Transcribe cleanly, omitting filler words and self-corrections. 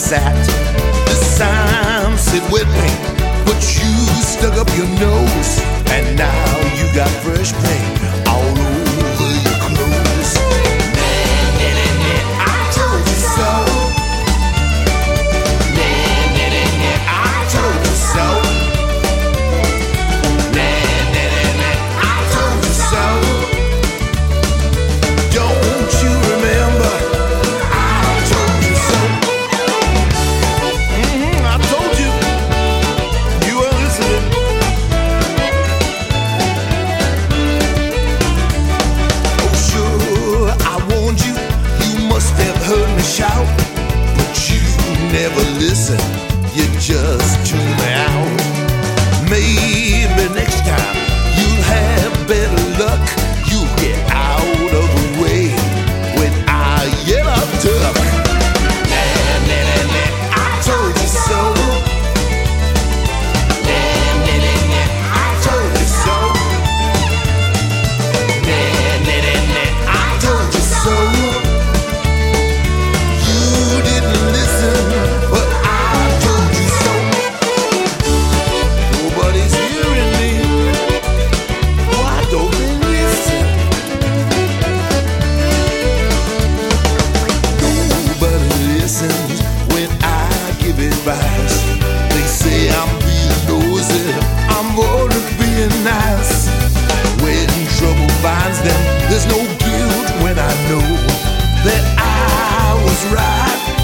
sat. The sign said wet paint, but you stuck up your nose, and now you got fresh paint all over your clothes. I told you so. I told you so. I told you so. Don't you remember? I told you so. I told you. You were listening. Oh, sure, I warned you. You must have heard me shout, but you never listened. You just tune me out. Maybe next time you'll have better luck. You'll get out of the way when I yell up duck. I told you so. I told you so. I told you so. You didn't listen, but I told you so. Nobody's hearing me. Why don't they listen? Nobody listens when I give advice. They say I'm being nosy, I'm only being nice. When trouble finds them, there's no guilt when I know that I was right.